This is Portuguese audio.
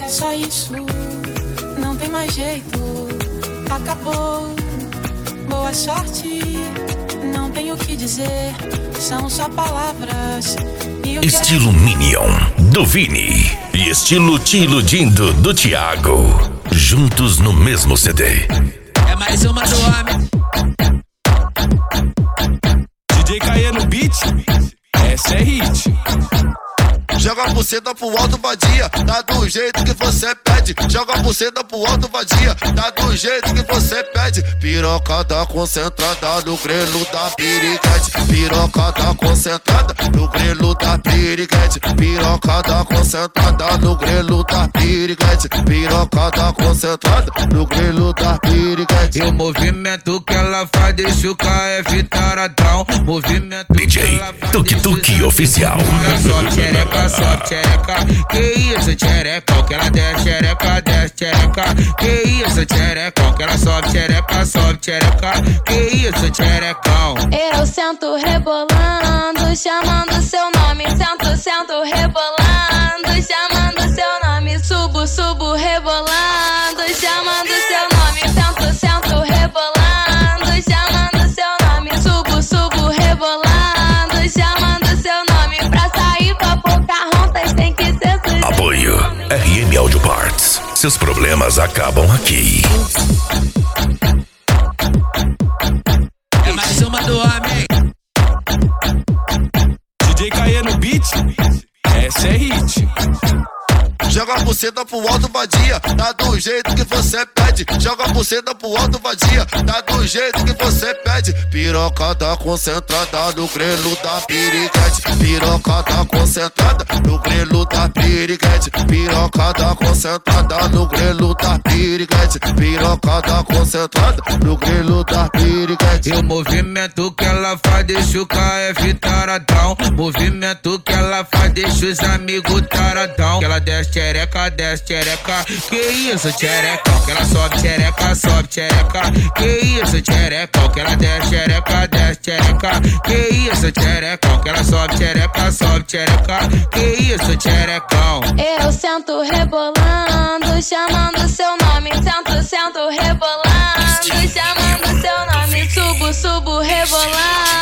Só isso, não tem mais jeito. Acabou, boa sorte. Não tenho o que dizer, são só palavras. Estilo Minion, do Vini. E estilo Te Iludindo, do Thiago. Juntos no mesmo CD. É mais uma do homem. DJ Caê no beat. Essa é hit. Joga a buceta pro alto, vadia, tá do jeito que você pede. Joga a buceta pro alto, vadia, tá do jeito que você pede. Pirocada concentrada no grelo da piriguete. Pirocada concentrada no grelo da piriguete. Pirocada concentrada no grelo da piriguete. Pirocada concentrada no grelo da piriguete. E o movimento que ela faz deixa o KF taradão. Movimento DJ Tuk Tuk Oficial. Sobe tchereca, que isso tchereca, que ela desce tchereca, desce tchereca, que isso tchereca, que ela sobe tchereca, que isso tcherecão. Eu sento rebolando, chamando seu nome, sento rebolando, chamando seu nome, subo rebolando, chamando seu nome, sento rebolando, chamando seu nome, subo rebolando, chamando seu nome, pra sair com a Pocahontas tem que ser sujeito. Apoio RM Audio Parts. Seus problemas acabam aqui. É mais uma do homem. DJ Caê no beat. Essa é hit. Joga a buceta pro alto, vadia, tá do jeito que você pede. Joga a buceta pro alto, vadia, tá do jeito que você pede. Pirocada concentrada no grelo da piriguete. Pirocada concentrada no grelo da piriguete. Pirocada concentrada no grelo da piriguete. Pirocada concentrada no grelo da piriguete. E o movimento que ela faz deixa o KF taradão. Movimento que ela faz deixa os amigos taradão. Que ela desce tchereca, que isso tchereca, que ela sobe tchereca, que isso tchereca, que ela desce tchereca, que isso tchereca, que ela sobe tchereca, que isso tcherecão. Eu sento rebolando, chamando seu nome, sento rebolando, chamando seu nome, subo rebolando.